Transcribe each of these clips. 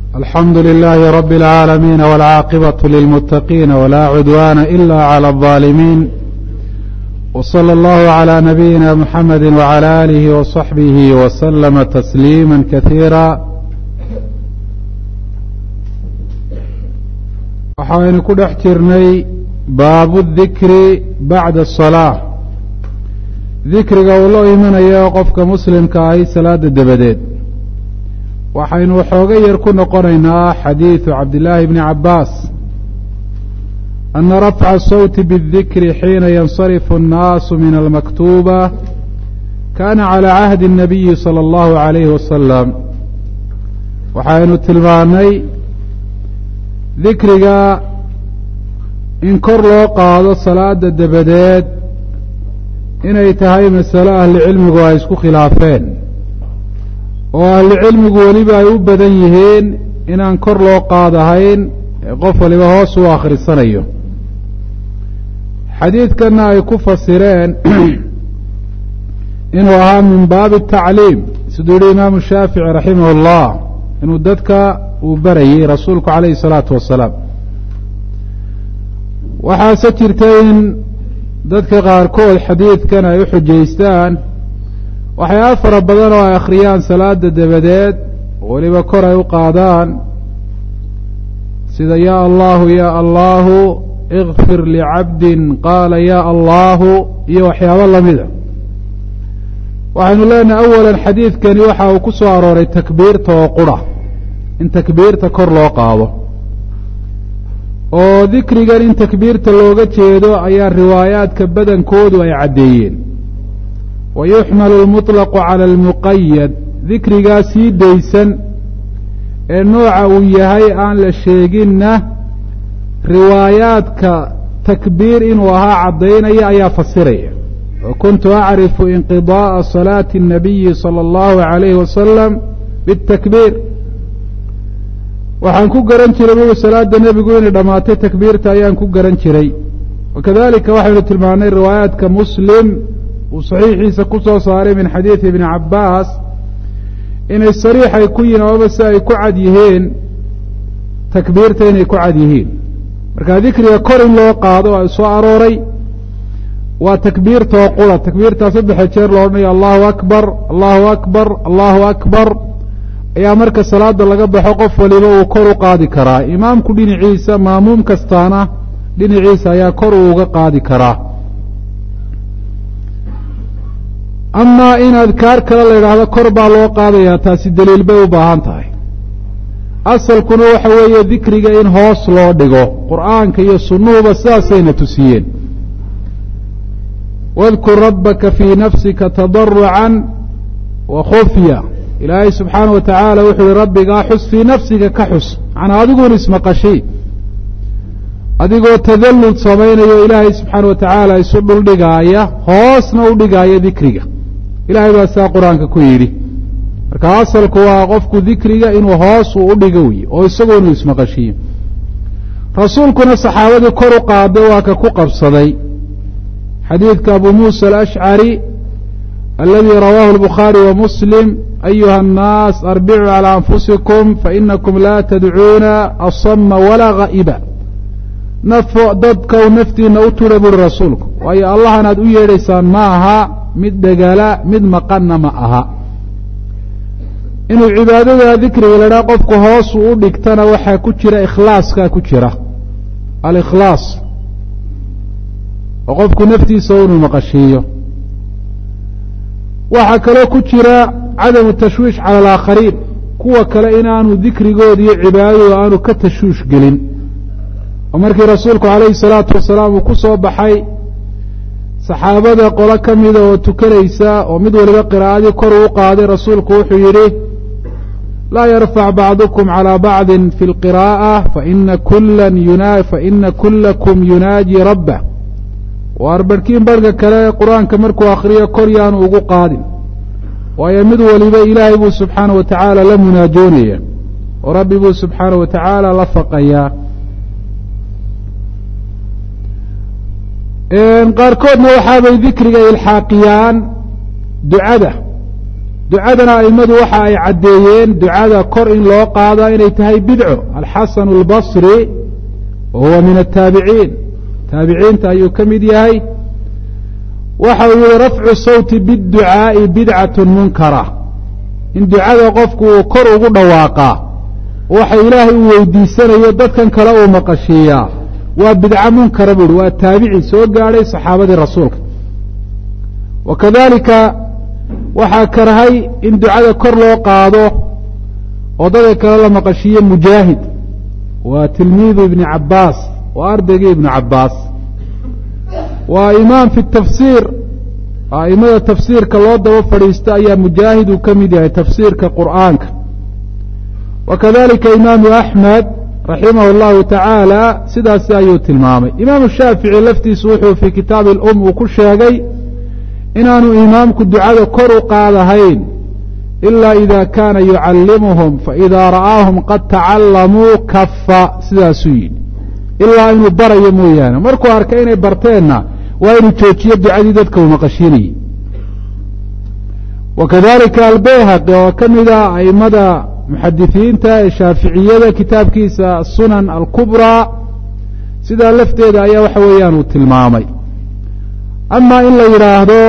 الحمد لله رب العالمين والعاقبة للمتقين ولا عدوان إلا على الظالمين وصلى الله على نبينا محمد وعلى آله وصحبه وسلم تسليما كثيرا waxaynu ku dhex jirnay baabu dikri bacda asalaa dikriga uu la imanayo qofka muslimka ahi salaada dabadeed waxaynu waxooga yar ku noqonaynaa xadiidu cabdillaahi bni cabbaas ana rafca asawti biاdikri xiina yansarifu annaasu min almaktuuba kaana calى cahdi الnabiyi salى اllahu عalayhi wasalam waxaynu tilmaanay dikriga in kor loo qaado salaada dabadeed inay tahay masalo ahlicilmigu ay isku khilaafeen oo ahlicilmigu weliba ay u badan yihiin inaan kor loo qaadahayn ee qof waliba hoos u akhrisanayo xadiidkanna ay ku fasireen inuu ahaa min baabi atacliim siduu yihi imaamu shaafici raximah اllah inuu dadka uu barayey rasuulku calayhi الsalaatu wasalaam waxaase jirta in dadka qaarkood xadiidkan ay u xujaystaan waxyaaba fara badan oo ay akhriyaan salaada dabadeed weliba kor ay u qaadaan sida yaa allahu ya allahu ikfir licabdin qaala ya allahu iyo waxyaabo lamida waxaynu leenahay awalan xadiidkani waxa uu ku soo arooray takbiirta oo qura in takbiirta kor loo qaado oo dikrigan in takbiirta looga jeedo ayaa riwaayaadka badankoodu ay caddeeyeen wa yuxmalu almuطlaqu cala almuqayad dikrigaa sii daysan ee nooca uu yahay aan la sheeginna riwaayaadka takbiir inuu ahaa caddaynaya ayaa fasiraya wa kuntu acrifu inqidaa'a salaati الnabiyi salى اllahu عalayhi wasalam biاtakbiir waxaan ku garan jiray buui salaada nebigu inay dhammaatay takbiirta ayaan ku garan jiray wakadalika waxaynu tilmaanay riwaayaadka muslim uu saxiixiisa ku soo saaray min xadiidi ibni cabbaas inay sariix ay ku yihin amaba si ay ku cad yihiin takbiirta inay ku cad yihiin marka dikriga kor in loo qaado ay soo arooray waa takbiirtoo qura takbiirtaa saddexe jeer loo odhanayo allahu akbar allahu akbar allahu akbar ayaa marka salaada laga baxo qof waliba uu kor u qaadi karaa imaamku dhinaciisa maamuum kastaana dhinaciisa ayaa kor uu uga qaadi karaa amaa in adkaar kale la yidhaahdo kor baa loo qaadayaa taasi daliil bay u baahan tahay asalkuna waxa weeye dikriga in hoos loo dhigo qur'aanka iyo sunnuhuba sidaasayna tusiyeen wadkur rabbaka fii nafsika tadarucan wa khufya ilaahay subxaana wa tacaala wuxuu yihi rabbigaa xus fii nafsiga ka xus macnaa adiguun ismaqashi adigoo tadallud samaynayo ilaahay subxaana wa tacaala isu dhuldhigaaya hoosna u dhigaaya dikriga ilahay baa sidaa qur-aanka ku yidhi marka asalku waa qofku dikriga inuu hoos uu u dhigo wey oo isagu inuu ismaqashiyo rasuulkuna saxaabadii kor u qaaday waa ka ku qabsaday xadiidka abu muusa alashcari aladi rawaahu albukhaari wa muslim ayuha الnaas arbicuu calى anfusikum fainakum laa tadcuuna asama walaa gha'iba dadkau naftiina u tura buri rasuulku waayo allahan aad u yeedhaysaan ma aha mid dhegala mid maqanna ma aha inuu cibaadada dikriga la dhaha qofku hoosu u dhigtana waxaa ku jira ikhlaaskaa ku jira alikhlaas oo qofku naftiisa inuu maqashiiyo waxaa kaloo ku jira cadamu tashwiish cala alaakhariin kuwa kale inaanu dikrigooda iyo cibaadadooda aanu ka tashwiish gelin oo markii rasuulku calayhi salaatu wasalaam uu ku soo baxay saxaabada qolo ka mida oo tukanaysa oo mid waliba qiraa'adii kor uu qaaday rasuulku wuxuu yidhi laa yarfac bacdukum calىa bacdi fi اlqiraa'a faina kulakum yunaaji rabbah waar barhkiin barhka kale qur-aanka markuu akhriyo kor yaanu ugu qaadin waayo mid waliba ilaahay buu subxaana wa tacaala la munaajoonaya oo rabbi buu subxaana wa tacaala la faqayaa qaarkoodna waxaabay dikriga ilxaaqiyaan ducada ducadana aimadu waxa ay caddeeyeen ducada kor in loo qaada inay tahay bidco alxasan albasri wa huwa min ataabiciin taabiciinta ayuu ka mid yahay waxa uu yihi rafcu sawti biاdducaa'i bidcat munkara in ducada qofku uu kor ugu dhawaaqaa waxa ilaahay uu weydiisanayo dadkan kale uu maqashiiyaa waa bidco munkara buuhi waa taabici soo gaadhay saxaabadii rasuulka wa kadalika waxaa karahay in ducada kor loo qaado oo dadka kale la maqashiiye mujaahid waa tilmiidu ibni cabaas waa ardaygii ibnu cabaas waa imaam fi tafsiir aimada tafsiirka loo daba fadhiista ayaa mujaahid uu ka mid yahay tafsiirka qur'aanka wa kadalika imaamu axmed raximah اllahu tacaala sidaasi ayuu tilmaamay imaamu shaafici laftiisu wuxuu fii kitaabi اlum uu ku sheegay inaanu imaamku ducada kor u qaadahayn ila ida kaana yucallimuhum faida ra'aahum qad tacallamuu kafa sidaasuu yidhi ilaa inuu barayo mooyaane markuu arkay inay barteenna waa inuu joojiyo ducadii dadka uu maqashiinayey wa kadalika albayhaqi oo ka mida aimada muxadisiinta ee shaaficiyada kitaabkiisa sunan alkubraa sidaa lafteeda ayaa waxa weeyaan uu tilmaamay ama in la yidhaahdo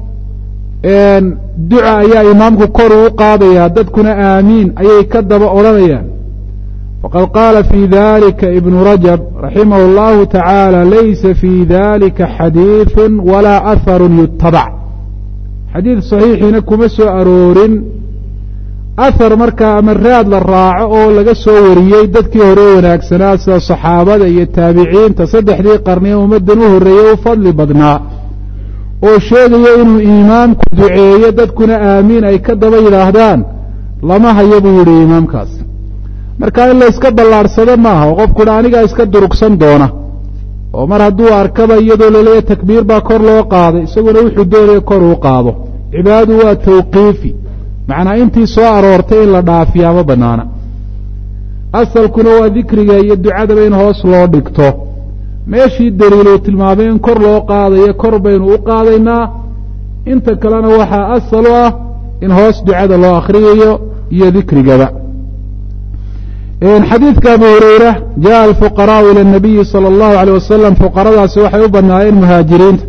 duca ayaa imaamku kor uu qaadaya dadkuna aamiin ayay ka daba odhanayaan faqad qaala fii dalika ibnu rajab raximah اllahu tacaala laysa fii dalika xadiiثu walaa aharu yutabac xadiid saxiixiina kuma soo aroorin ahar markaa ama raad la raaco oo laga soo wariyey dadkii hore wanaagsanaa sida saxaabada iyo taabiciinta saddexdii qarniye ummaddan u horreeyey u fadli badnaa oo sheegaya inuu imaamku duceeyo dadkuna aamiin ay ka daba yidhaahdaan lama hayo buu yidhi imaamkaas marka in la iska ballaadhsado maaha oo qofkuna anigaa iska durugsan doona oo mar hadduu arkaba iyadoo laleeya takbiir baa kor loo qaaday isaguna wuxuu doonaya kor uu qaado cibaadadu waa tawqiifi macnaa intii soo aroortay in la dhaafiyaa ma banaana asalkuna waa dikriga iyo ducadaba in hoos loo dhigto meeshii daliiluu tilmaamay in kor loo qaadayo kor baynu u qaadaynaa inta kalena waxaa asal u ah in hoos ducada loo akhriyayo iyo dikrigaba xadiidka abu hurayra jaءa alfuqaraءu ilى الnabiyi salى اllahu عalيه wasalam fuqaradaasi waxay u banaayeen muhaajiriinta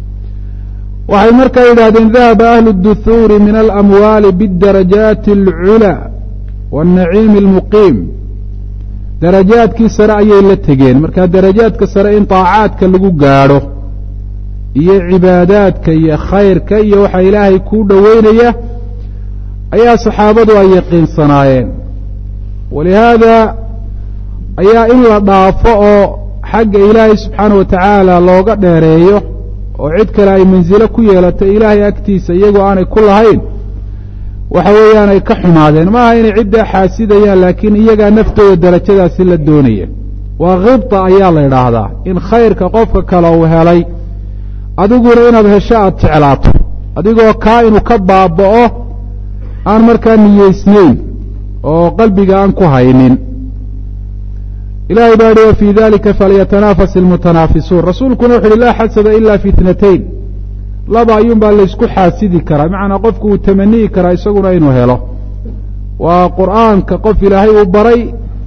waxay markaa yidhahdeen dahaba ahlu الduhuuri min alamwaali bاdarajaati اlculى wالnaciimi اlmuqiim darajaadkii sare ayay la tegeen markaa darajaadka sare in طaacaadka lagu gaadho iyo cibaadaadka iyo khayrka iyo waxa ilaahay kuu dhoweynaya ayaa saxaabadu ay yaqiinsanaayeen walihaada ayaa in la dhaafo oo xagga ilaahay subxaana wa tacaala looga dheereeyo oo cid kale ay mansilo ku yeelatay ilaahay agtiisa iyagoo aanay ku lahayn waxa weeyaan ay ka xumaadeen maaha inay ciddaa xaasidayaan laakiin iyagaa naftooda darajadaasi la doonaya waa khibta ayaa la idhaahdaa in khayrka qofka kale uu helay adiguna inaad hesho aada jeclaato adigoo kaa inuu ka baaba'o aan markaa niyeysnayn oo qalbiga aan ku haynin ilahay baa hi wafii dalika falyatanafas ilmutanaafisuun rasuulkuna wuxu uhi laa xasada ila fi itnatayn laba ayuun baa laysku xaasidi karaa macnaa qofku uu tamaniyi karaa isaguna inuu helo waa qur'aanka qof ilaahay uu baray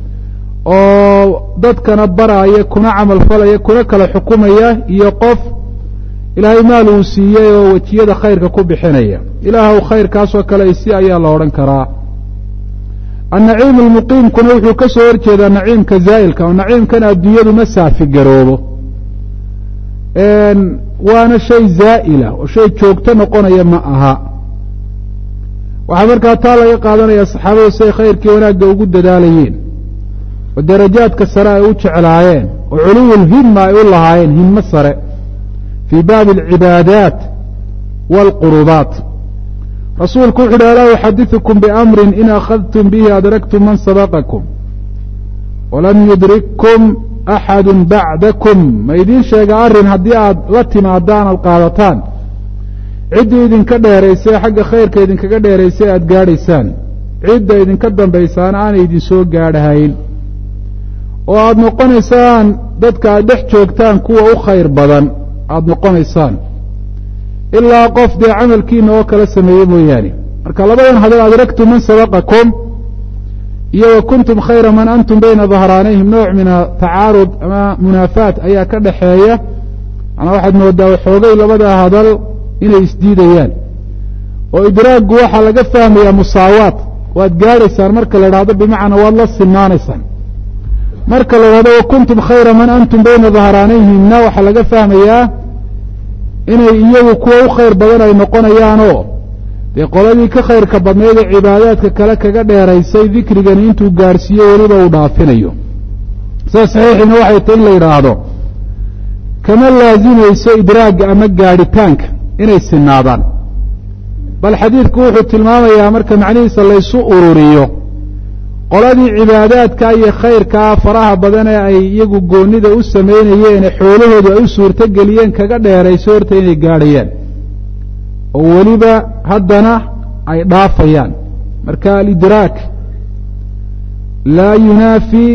oo dadkana baraya kuna camal falaya kuna kala xukumaya iyo qof ilaahay maal uu siiyey oo wejiyada khayrka ku bixinaya ilaahw khayrkaasoo kale isi ayaa la odhan karaa annaciim almuqiimkuna wuxuu ka soo horjeedaa naciimka zaa'ilka oo naciimkan adduunyadu ma saafi garoobo waana shay zaa'ila oo shay joogto noqonaya ma aha waxaa markaa taa laga qaadanaya saxaabadu siay khayrkii wanaagga ugu dadaalayeen oo darajaadka sare ay u jeclaayeen oo culuwulhimma ay u lahaayeen himmo sare fii baabi alcibaadaat waalqurubaat rasuulku wuxu uhi alaa uxadiثukum biamrin in akhadtum bihi adraktum man sabaqakum walam yudrikkum axadu bacdakum ma idiin sheega arrin haddii aad la timaadaan aad qaadataan ciddii idinka dheeraysay xagga khayrka idinkaga dheeraysay aada gaadhaysaan cidda idinka dambaysaana aanay idin soo gaadhahayn oo aada noqonaysaan dadka aad dhex joogtaan kuwa u khayr badan aada noqonaysaan ilaa qof dee camalkiina oo kala sameeye mooyaane marka labadan hadal adraktum man sabaqakum iyo wa kuntum khayra man antum bayna dhahraanayhim nooc min tacaarud ama munaafaat ayaa ka dhaxeeya ana waxaad moodaa waxoogay labada hadal inay isdiidayaan oo idraaggu waxaa laga fahmayaa musaawaat waad gaadhaysaan marka la idhaahdo bimacnaa waad la sinaanaysaan marka la idhahdo wa kuntum khayra man antum bayna dhahraanayhimna waxaa laga fahmayaa inay iyagu kuwa u khayr badan ay noqonayaanoo dee qoladii ka khayrka badnayd ee cibaadaadka kale kaga dheeraysay dikrigani intuu gaadhsiiyo weliba uu dhaafinayo sidaa saxiixiina waxay tahy in la yidhaahdo kama laazimayso idraagga ama gaadhitaanka inay sinaadaan bal xadiidku wuxuu tilmaamayaa marka macnihiisa laysu ururiyo qoladii cibaadaadka iyo khayrkaa faraha badan ee ay iyagu goonnida u samaynayeen ee xoolahoodu ay u suurto geliyeen kaga dheerayso horta inay gaadhayaan oo weliba haddana ay dhaafayaan marka alidraak laa yunaafi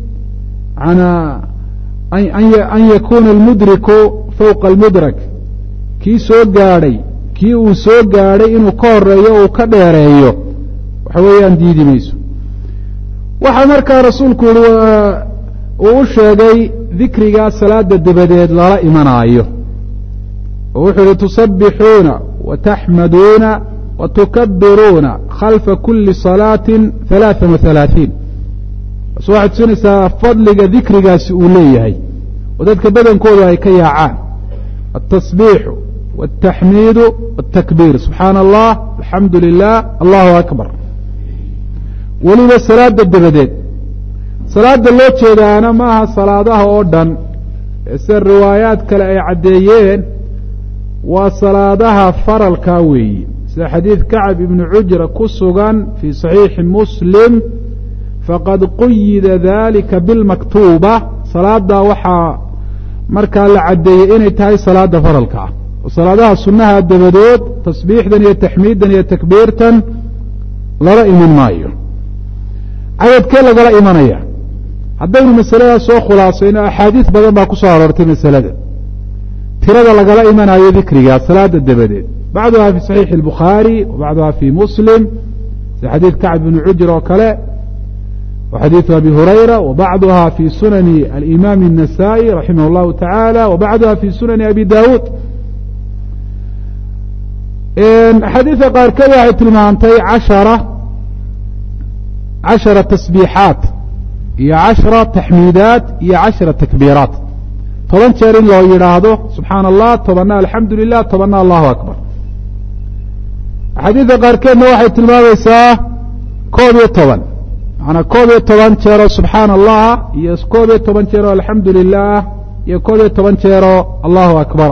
an yakuna almudriku fawqa almudrak kii soo gaadhay kii uu soo gaadhay inuu ka horeeyo uu ka dheereeyo waxa weeyaan diidi mayso waxaa markaa rasuulku yihi uu u sheegay dikrigaa salaada dabadeed lala imanaayo oo wuxuu yihi tusabbixuuna wataxmaduuna watukabiruuna khalfa kuli salaatin 33 bas waxay tusinaysaa fadliga dikrigaasi uu leeyahay oo dadka badankooda ay ka yaacaan atasbiixu wاtaxmiidu wاtakbiir subxaana allah alxamdu lilah allahu akbar weliba salaada dabadeed salaada loo jeedaana maaha salaadaha oo dhan sida riwaayaad kale ay caddeeyeen waa salaadaha faralkaa weeyi sida xadiid kacb ibni cujra ku sugan fii صaxiixi muslim faqad quyida dalika bilmaktuuba salaada waxaa markaa la caddeeyey inay tahay salaada faralka ah oo salaadaha sunnaha dabadood tasbiixdan iyo taxmiiddan iyo takbiirtan lala iman maayo cadadkee lagala imanaya haddaynu masaladaas soo khulaasayno axaadiis badan baa ku soo aroortay masalada tirada lagala imanayo dikriga salaada dabadeed bacduha fi صaxiixi الbukhaari wa bacduha fi muslim sida xadiid kacb ibni cujr oo kale wa xadiidu abi hurayra wa bacduha fi sunani alimaam الnasaئي raximah اllahu taعalى wa bacduha fi sunani abi dawuud axaadiida qaarkeed waxay tilmaantay cashara tasbiixaat iyo 10 taxmiidaat iyo 10 takbiiraat 10 jeer in loo yidhaahdo subxaana allah 10na alxamdu lilah 10na allahu akbar axaadiidda qaarkeedna waxay tilmaamaysaa 11 macanaa 11 jeeroo subxaana allah iyo 11 jeeroo alxamdu lilah iyo 11 jeeroo allahu akbar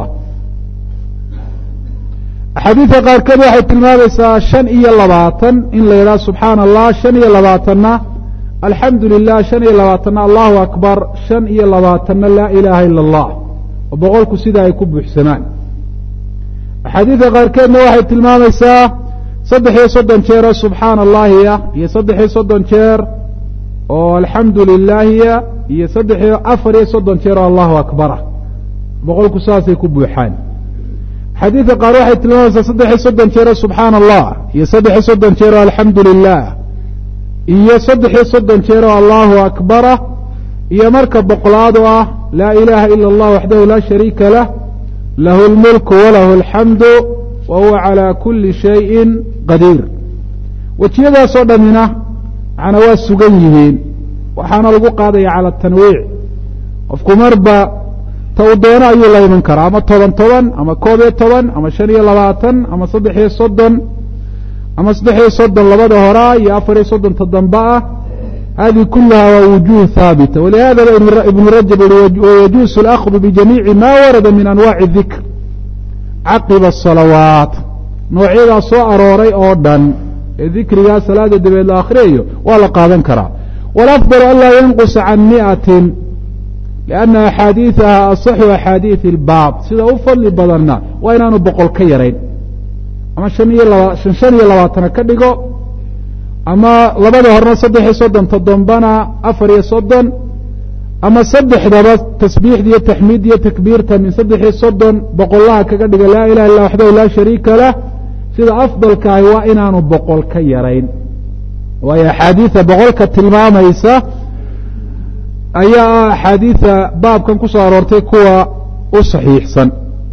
axaadiidka qaarkeed waxay tilmaamaysaa 25 in la yidhaha subxaana allah 25na alxamdu lilah 25na allahu akbar 25na laa ilaaha ila allah oo boqolku sida ay ku buuxsamaan axaadiidka qaarkeedna waxay tilmaamaysaa 33 jeer oo subxaana allahiya iyo 33 jeer oo alxamdu lilaahiya iyo 34 jeer oo allahu akbara boqolku saasay ku buuxaan xadiidka qaar waxay tilmaamaysaa 33 jeer oo subxaana allah iyo 33 jeer oo alxamdu lilah iyo 33 jeer oo allahu akbara iyo marka boqolaad oo ah laa ilaaha ila allah waxdahu laa shariika lah lahu اlmulku walahu alxamdu wa huwa calى kuli shayin qadiir wejiyadaasoo dhamina macnaa waa sugan yihiin waxaana lagu qaadaya cala tanwiic qofku marba ta uu doono ayuu la iman karaa ama 10 ama 11 ama 25 ama 30 ama 30 labada horaa iyo 34 ta dambe ah hadihi kulaha waa wujuh haabita walihada ibnu rajab wayajuusu اlأkhdu bijamiici ma warada min anwaaci الdikr caqiba الصalawaat noocyadaa soo arooray oo dhan ee dikrigaa salaada dabeed la akhriyayo waa la qaadan karaa wاlأfضل an laa yanqusa can 100 لأnna axaadiiثaha aصxu axaadiiث اlbaab sida u fadli badanna waa inaanu 100 ka yarayn ama 25 ka dhigo ama labada horena 33 todobana 34 ama 3daba tasbiixda iyo taxmiid iyo takbiirta min 33 boqolaha kaga dhiga laa ilaha illa waxdahu laa shariika lah sida afdalkaahi waa inaanu boqol ka yarayn waayo axaadiida boqolka tilmaamaysa ayaa axaadiida baabkan ku soo aroortay kuwa u saxiixsan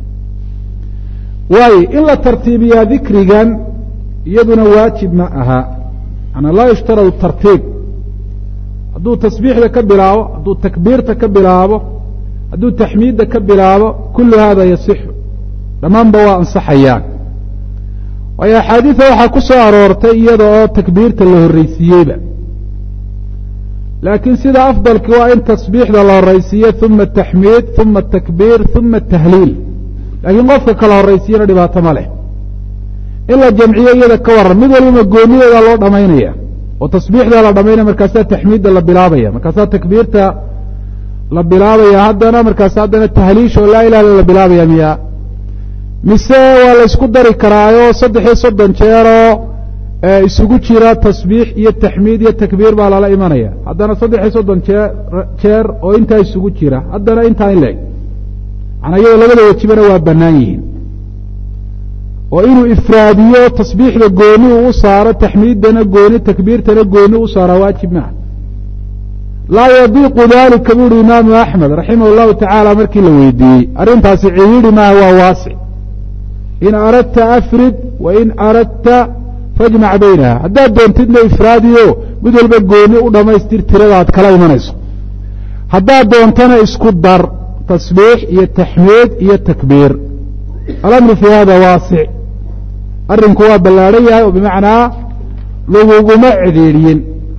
waayo in la tartiibiyaa dikrigan iyaduna waajib ma aha manaa laa yushtaradu tartiib hadduu tasbiixda ka bilaabo hadduu takbiirta ka bilaabo hadduu taxmiidda ka bilaabo kullu hada yasixu dhammaanba waa ansaxayaan waayo axaadiida waxaa ku soo aroortay iyada oo takbiirta la horreysiiyeyba laakiin sida afdalki waa in tasbiixda la horreysiiyo uma ataxmiid uma atakbiir uma atahliil laakiin qofka kala horreysiiyana dhibaato ma leh in la jamciyo iyada ka waran mid waliba goonideeda loo dhamaynaya oo tasbiixda la dhamaynaya markaasaa taxmiidda la bilaabaya markaasaa takbiirta la bilaabaya haddana markaas haddana tahliisha oo laa ilaha illa la bilaabaya miya mise waa la isku dari karaayo 3 jeeroo isugu jira tasbiix iyo taxmiid iyo takbiir baa lala imanaya haddana 3 jeer oo intaa isugu jira haddana intaa in leeg macnaa iyadoo labada wejibana waa bannaan yihiin oo inuu ifraadiyo tasbiixda gooni uu u saaro taxmiiddana gooni takbiirtana gooni u saara waajib maaha laa yadiiqu dalika buuhi imaamu axmed raximah llahu tacaala markii la weydiiyey arrintaasi cihiidhi maaha waa waasic in aradta afrid wa in aradta fajmac baynaha haddaad doontidna ifraadiyo mid walba gooni u dhammaystir tirada aad kala imanayso haddaad doontana isku dar tasbiix iyo taxmiid iyo takbiir alamru fii hada waasic arrinku waa ballaadhan yahay oo bimacnaa laguguma cidhiidhiyin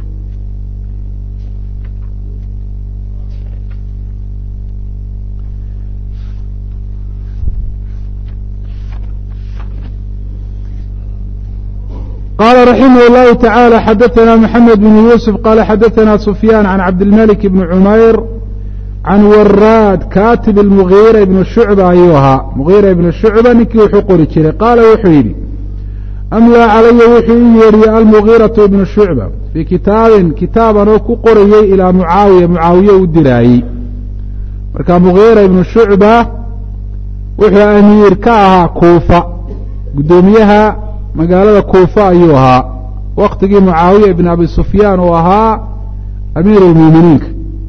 qala raximah اllahu taعalى xadaثna mxamed bn yusuf qala xadaثna sufyaan can cabdilmalik bni cumayr can waraad katib اlmugiira ibn shucba ayuu ahaa mugiira ibn shucba ninkii wuxuu qori jiray qaala wuxuu yidhi amlaa calaya wuxuu ii yeedhiyey almugiiraةu ibnu shucba fii kitaabin kitaaban oo ku qorayey ilaa mucaawiya mucaawiye u diraayey marka mugiira ibnu shucba wuxuu amiir ka ahaa kuufa guddoomiyaha magaalada kuufa ayuu ahaa waktigii mucaawiya ibn abi sufyaan uu ahaa amiir اlmuuminiinka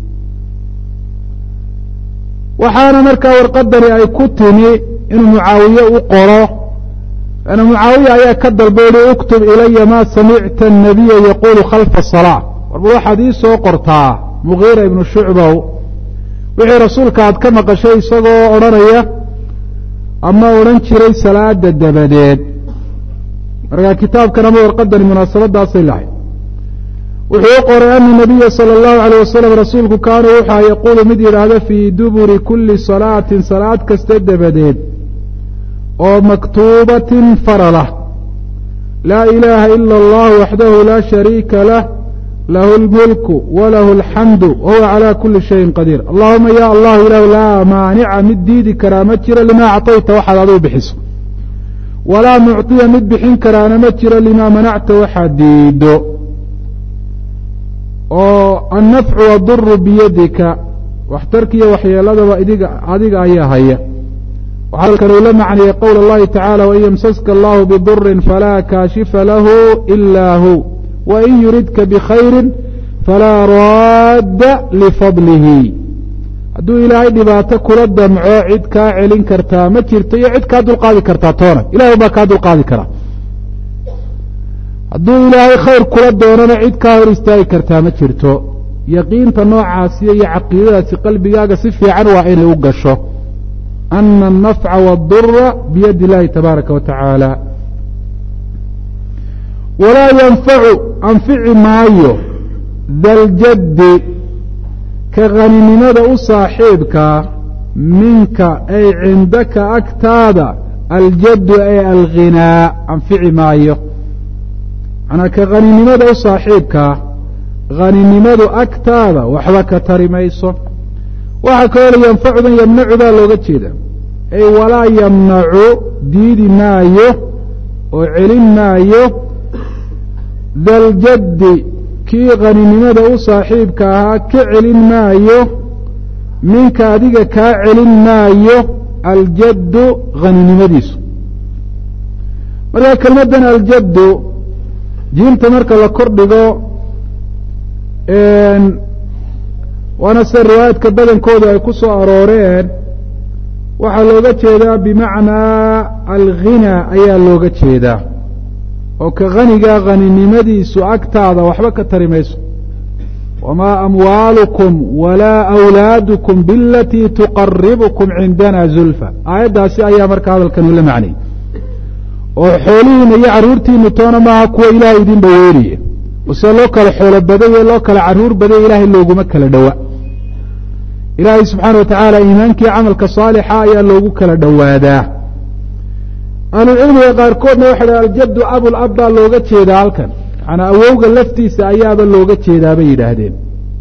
waxaana markaa warqadani ay ku timi inuu mucaawiye u qoro ana mucaawiya ayaa ka dalbay uhi uktub ilaya ma samicta الnabiya yaqulu khalfa الصalاة warba waxaad ii soo qortaa mugiira ibnu shucbow wixii rasuulka aad ka maqashay isagoo odhanaya ama odhan jiray salaada dabadeed markaa kitaabkan ama warqadani munaasabadaasay lahayd wuxuu u qoray ana nabiya salى اllahu عalيه wasalam rasuulku kaana wuxua yaquulu mid yidhaahdo fii duburi kuli salaatin salaad kasta dabadeed oo maktuubatin farala laa ilaaha ila اllah waxdahu laa shariika lah lahu اlmulku walahu اlxamdu wahuwa calى kuli shayin qadiir allahuma ya allah ilah laa maanica mid diidi karaa ma jiro limaa acطayta waxaad aduu bixiso walaa mucطiya mid bixin karaana ma jiro limaa manacta waxaad diido oo annafcu waduru biyadika waxtarkiiyo waxyeeladaba adiga ayaa haya waxaa kale ula macniyey qowl اllahi tacaala wain yamsaska allahu bidurin falaa kaashifa lahu ilaa hu wain yuridka bikhayri falaa raadda lifadlihi hadduu ilaahay dhibaato kula damco cid kaa celin kartaa ma jirto iyo cid kaa dulqaadi kartaa toona ilahay baa kaa dulqaadi karaa hadduu ilaahay khayr kula doonana cid kaa hor istaagi kartaa ma jirto yaqiinta noocaasiyo iyo caqiidadaasi qalbigaaga si fiican waa inay u gasho ana الnafca wاdura biyadi اllahi tabaaraka wa tacaala walaa yanfacu anfici maayo daljaddi ka haninimada u saaxiibkaa minka ay cindaka agtaada aljaddu ay alghinaa anfici maayo manaa ka haninimada u saaxiibkaa haninimadu agtaada waxba ka tari mayso waxaa kaloo yanfacudan yamnacu baa looga jeeda ay walaa yamnacu diidi maayo oo celin maayo daljaddi kii haninimada u saaxiibka ahaa ka celin maayo minka adiga kaa celin maayo aljaddu haninimadiisu marka kelmadan aljaddu jiimta marka la kor dhigo waana sida riwaayaadka badankooda ay ku soo arooreen waxaa looga jeedaa bimacnaa alghina ayaa looga jeedaa oo ka haniga haninimadiisu agtaada waxba ka tari mayso wamaa amwaalukum walaa awlaadukum bilatii tuqaribukum cindana zulfa aayaddaasi ayaa marka hadalkan ula macnay oo xoolihiina iyo carruurtiinu toona maaha kuwa ilaahay idin dhaweynaya oo sida loo kala xoolo badaya loo kala carruur badaya ilaahay looguma kala dhowa ilaahay subxaana wa tacaala iimaankii camalka saalixa ayaa loogu kala dhowaadaa ahlucilmiga qaarkoodna waxay dhaha aljaddu abul ab baa looga jeedaa halkan macanaa awowga laftiisa ayaaba looga jeedaa bay yidhaahdeen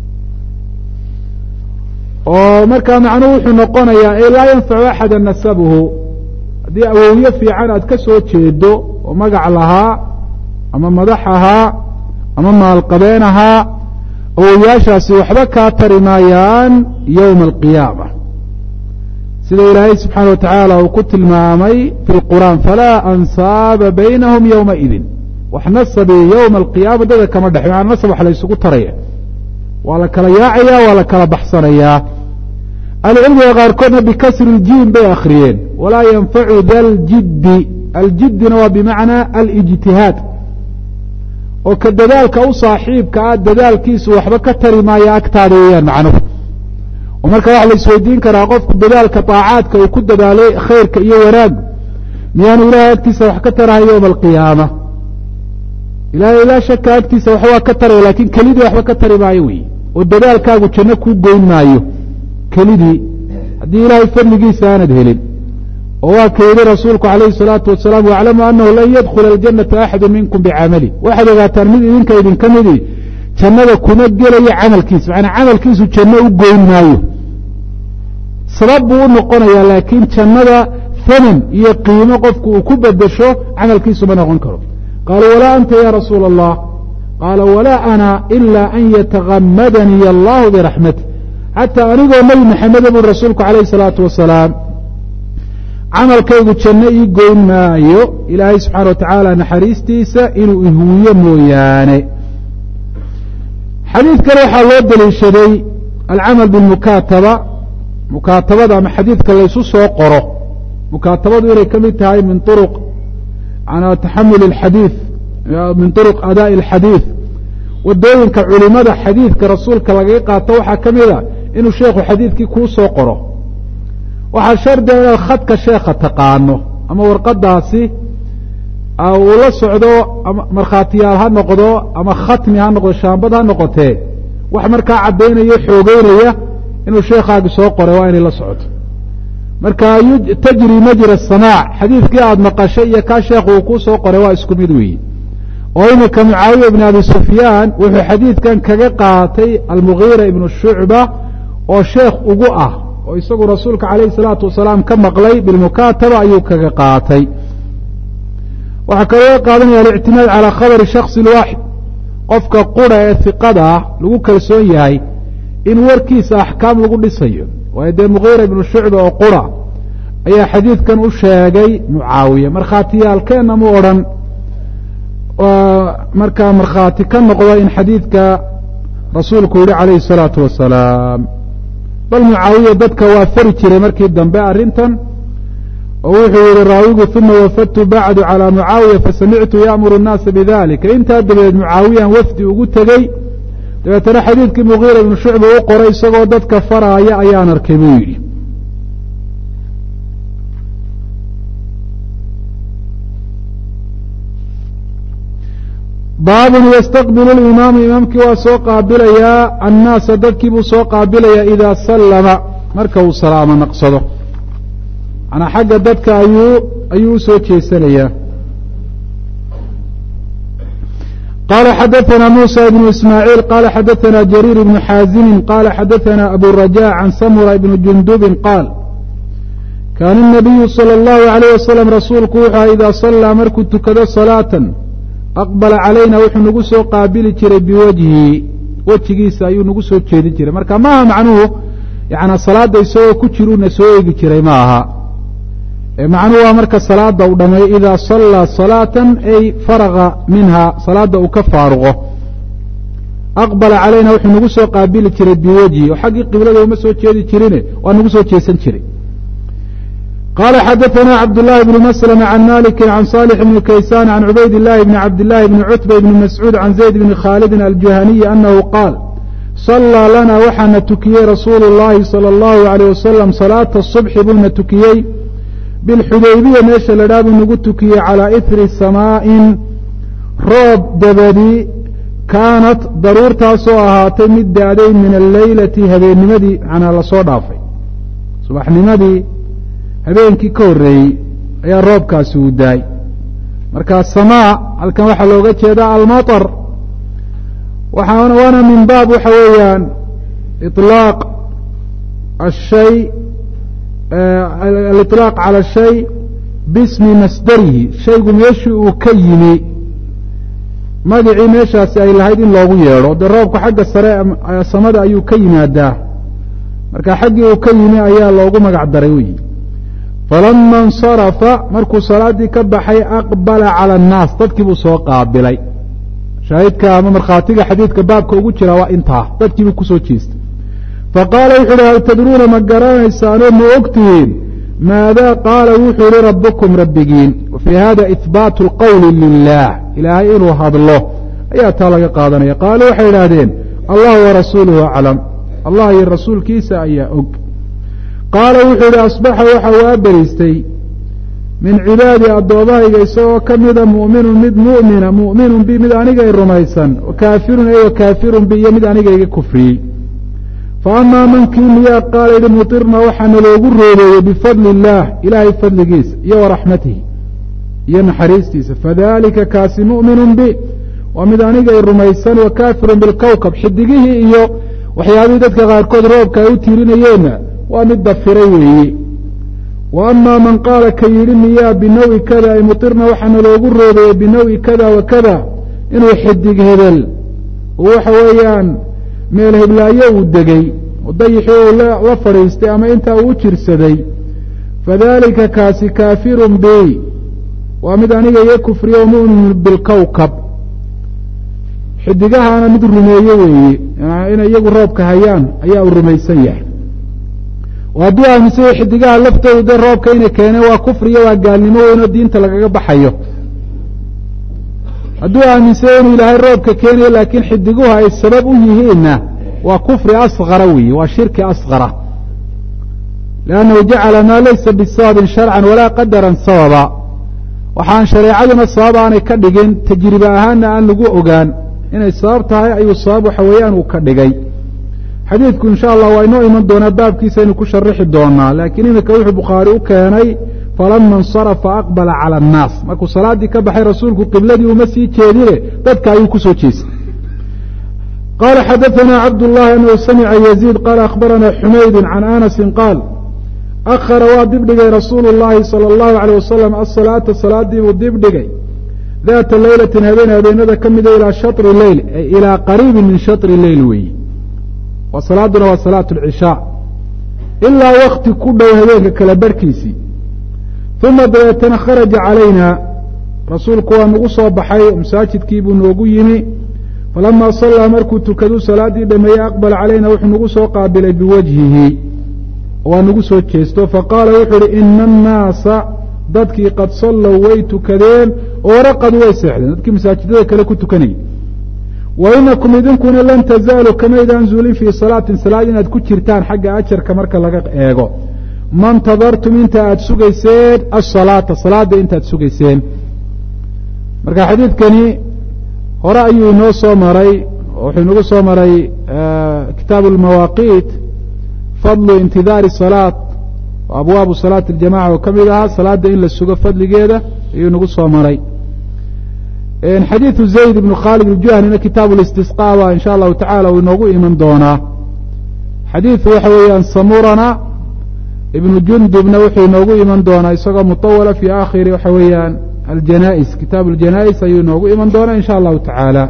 oo markaa macnuhu wuxuu noqonayaa ee laa yanfacu axada nasabuhu haddii awowye fiican aad ka soo jeedo oo magac lahaa ama madax ahaa ama maalqabeen ahaa awowyaashaasi waxba kaa tari maayaan yowma alqiyaama sida ilaahay subxaana wa tacaala uu ku tilmaamay fi lqur'aan falaa ansaaba baynahum yowmaidin wax nasabi yowma alqiyaama dada kama dhex maana nasab wax la ysugu taraya waa la kala yaacaya waa la kala baxsanayaa ahlucilmiga qaarkoodna bikasri ljiim bay akhriyeen walaa yanfacu da ljiddi aljiddina waa bimacnaa alijtihaad oo ka dadaalka u saaxiibka ah dadaalkiisu waxba ka tari maayo agtaada weeyaan macnuhu oo marka waxa la isweydiin karaa qofku dadaalka daacaadka uu ku dadaalay khayrka iyo wanaag miyaanu ilahay agtiisa wax ka tarahay yowma alqiyaama ilahay laa shaka agtiisa wax waa ka taraya laakiin kelidii waxba ka tari maayo wey oo dadaalkaagu janno kuu goyn maayo kelidii haddii ilaahay fadligiisa aanad helin oo waa ka yidhi rasuulku calayhi salaatu wasalaam waclamu anahu lan yadkhula aljannata axadu minkum bicamali waxaad ogaataan mid idinka idinka midii jannada kuma gelaya camalkiisa macanaa camalkiisu janno u goyn maayo sabab buu u noqonayaa laakiin jannada haman iyo qiimo qofku uu ku bedesho camalkiisu ma noqon karo qaaluu walaa anta ya rasuula allah qaala walaa ana ila an yatagamadaniy allahu biraxmatih xataa anigoo nebi maxameda buri rasuulku calayhi salaatu wasalaam camalkaygu janno ii goyn maayo ilaahay subxaana wa tacaala naxariistiisa inuu ihuwiyo mooyaane xadiid kale waxaa loo daliishaday alcamal bilmukaataba mukaatabada ama xadiidka laysu soo qoro mukaatabadu inay ka mid tahay min uruq manaa taxamul alxadiid min turuq adaa'i alxadiid wadooyinka culimada xadiidka rasuulka lagaga qaato waxaa ka mida inuu sheekhu xadiidkii kuu soo qoro waxaa shardiga inaad khadka sheekha taqaano ama warqadaasi uu la socdo markhaatiyaal ha noqdo ama khatmi ha noqdo shaambad ha noqotee wax markaa caddaynaya xoogeynaya inuu sheekhaagi soo qoray waa inay la socoto marka tajri majra asamaac xadiidkii aada maqashay iyo kaa sheekhu uu kuu soo qoray waa isku mid weeye oo iminka mucaawiya ibn abi sufyaan wuxuu xadiidkan kaga qaatay almugiira ibnu shucba oo sheekh ugu ah oo isagu rasuulka calayhi salaatu wasalaam ka maqlay bilmukaataba ayuu kaga qaatay waxaa kaloo qaadanaya alictimaad calaa khabari shaksi lwaaxid qofka qura ee hiqada ah lagu kalsoon yahay in warkiisa axkaam lagu dhisayo waayo dee mugiira ibnu shucba oo qura ayaa xadiidkan u sheegay mucaawiya markhaatiyaalkeenna mu odhan markaa markhaati ka noqda in xadiidka rasuulku yihi calayhi الsalaatu wasalaam bal mucaawiya dadka waa fari jiray markii dambe arrintan oo wuxuu yihi raawigu uma wafadtu bacdu calى mucaawiya fasamictu yaamuru الnaasa bidalika intaa dabadeed mucaawiyan wafdi ugu tegey dabeetana xadiidkii mugiira ibnu shucba u qoray isagoo dadka faraaya ayaan arkay buu yidhi baabun ystaqbilu اlimaamu imaamkii waa soo qaabilayaa annaasa dadkii buu soo qaabilayaa idaa sallama marka uu salaamo naqsado manaa xagga dadka ayuu usoo jeesanayaa qala xadaثna muسى بن ismاعيil qala xadaثna jrيir بن xاazimi qala xadaثna abu rajاء can samura ibn jundubi qaal kaana الnabiyu salى الlahu عalيه waslم rasuulku wuxuu aha idaa salىa markuu tukado salaaةa aqbala calayna wuxuu nagu soo qaabili jiray biwajhi wejigiisa ayuu nagu soo jeedin jiray marka maaha macnuhu yana salaada isagoo ku jiruna soo eegi jiray ma aha macnuhu waa marka salaada uu dhamay idaa sallaa salaatan ay faraga minha salaada uu ka faaruqo aqbala calayna wuxuu nagu soo qaabili jiray biwajhi oo xaggii qiblada uma soo jeedi jirine waa nagu soo jeesan jiray qala xadaثna cabdالlahi bn mslm can maliki can صالح bn kaysan can cubayd الlahi bn cabdالlahi bn cutba bn mascuud can zayd bn khaalidi aljahaniyi anahu qaal صalىa lana waxaana tukiyey rasuulu الlahi salى الlahu عalيه wasalam salaata الصubxi buuna tukiyey bilxudaybiya meesha la dhaa buu nagu tukiyey calىa ihri samaa'in roob dabadi kaanat daruurtaasoo ahaatay mid da'day min alleylati habeennimadii manaa lasoo dhaafay subaxnimadii habeenkii ka horreeyey ayaa roobkaasi uu daay markaa samaa halkan waxaa looga jeedaa almaطar waana min baab waxa weeyaan iطlaaq ashay aliطlaaq cala shay bismi masdarihi shaygu meeshii uu ka yimi magacii meeshaasi ay lahayd in loogu yeedho dee roobku xagga sare samada ayuu ka yimaadaa marka xaggii uu ka yimi ayaa loogu magac daray wey falama اnsarafa markuu salaaddii ka baxay aqbala calى الnaas dadkii buu soo qaabilay shaahidka ama markhaatiga xadiidka baabka ugu jira waa intaa dadkii buu kusoo jeestay faqaala wuxu uhi hal tadruuna ma garanaysaanoo ma ogtihiin maadaa qaala wuxuu yihi rabukum rabbigiin wafii hada ihbaatu اlqowli lilah ilaahay inuu hadlo ayaa taa laga qaadanaya qaaluu waxay idhaahdeen allah warasuuluhu aclam allah iyo rasuulkiisa ayaa og qaala wuxuu yihi asbaxa waxa uu aberiistay min cibaadii addoommahayga isagoo ka mida mu'minun mid mu'mina mu'minun bi mid anigay rumaysan wakaafirun wa kaafirun bi iyo mid anigayga kufriyey fa amaa mankii miyaa qaala yidhi mutirna waxaana loogu roobeeyey bifadli illaah ilaahay fadligiisa iyo waraxmatihi iyo naxariistiisa fadalika kaasi mu'minun bi waa mid anigay rumaysan wa kaafirun bilkowkab xidigihii iyo waxyaabihii dadka qaarkood roobka ay u tiirinayeenna waa mid dafiray weeye wa amaa man qaala ka yidhi miyaa binawi kada ay mutirna waxaana loogu roobeeyey binawi kada wa kada inuu xidig hebel waxa weeyaan meel heblaayo uu degay oo dayixii uu la fadhiistay ama intaa uu u jirsaday fadalika kaasi kaafirun bi waa mid aniga iyo kufriye o mu'minun bilkowkab xidigahaana mid rumeeye weeye inay iyagu roobka hayaan ayaa uu rumaysan yahay oo hadduu aaminsanya xidigaha laftooda dee roobka inay keeneen waa kufriyo waa gaalnimo weyn oo diinta lagaga baxayo hadduu aaminsanya inuu ilaahay roobka keenayo laakiin xidiguhu ay sabab u yihiinna waa kufri asqara weeye waa shirki asqara liannahu jacala maa laysa bisababin sharcan walaa qadaran sababa waxaan shareecaduna sabab aanay ka dhigin tajribe ahaanna aan lagu ogaan inay sabab tahay ayuu sabab waxa weeyaan uu ka dhigay xadiidku insha allah waa inoo iman doonaa baabkiisaynu ku sharixi doonaa laakiin iminka wuxuu bukhaari u keenay falama اnsarafa aqbala calى الnaas markuu salaaddii ka baxay rasuulku qibladii uma sii jeedine dadka ayuu kusoo jeestay qala xadaثna cabdالlahi anahu samica yaziid qaala akhbarana xumaydu can anasi qaal akhara waa dibdhigay rasuulu اllahi salى اllahu عalيه wasalam asalaata salaadii buu dibdhigay daata leylatin habeenada ka mida ilaa shaطri leyl ay ilaa qariibi min shaطri leyl weeye wa salaaduna waa salaat اlcishaa ilaa wakti ku dhow habeenka kala barhkiisii uma dabeetana kharaja calayna rasuulku waa nagu soo baxay masaajidkii buu noogu yimi falamaa sallaa markuu tukaduu salaaddii dhameeyey aqbala calayna wuxuu nagu soo qaabilay biwajhihi waa nagu soo jeesto faqaala wuxuu uhi ina annaasa dadkii qad sallow way tukadeen oo waraqadu way seexdeen dadkii masaajidada kale ku tukanayay wa inakum idinkuna lan tazaaluu kamaydaan zuulin fii salaatin salaad inaad ku jirtaan xagga ajarka marka laga eego ma ntadartum inta aad sugayseen asalaata salaada intaad sugayseen marka xadiidkani hore ayuu inoo soo maray wuxuu inagu soo maray kitaabu lmawaaqiit fadlu intidaari salaat oo abwaabu salaati aljamaca oo ka mid ahaa salaada in la sugo fadligeeda ayuu inagu soo maray xadiidu zayd ibnu khaalid iljuhnina kitaabu listisqa ba in sha allahu tacala uu inoogu iman doonaa xadiidku waxa weeyaan samurana ibnu jundubna wuxuu inoogu iman doonaa isagoo mutawala fi aakhiri waxa weeyaan aljanais kitaabu aljanais ayuu inoogu iman doonaa in sha allahu tacaala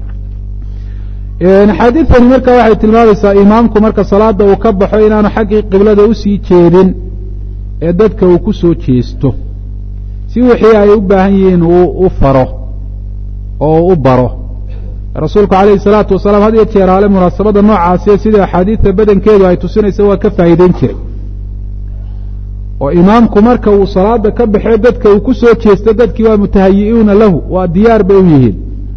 axaadiidtani marka waxay tilmaamaysaa imaamku marka salaada uu ka baxo inaanu xaggii qiblada usii jeedin ee dadka uu ku soo jeesto si wixii ay u baahan yihiin uu u faro oo u baro rasuulku calayhi salaatu wasalaam had iyo jeer hale munaasabada noocaasiyo sida axaadiidta badankeedu ay tusinaysa waa ka faa'iideyn jiray oo imaamku marka uu salaada ka baxee dadka uu ku soo jeesto dadkii waa mutahayi'uuna lahu waa diyaar bay u yihiin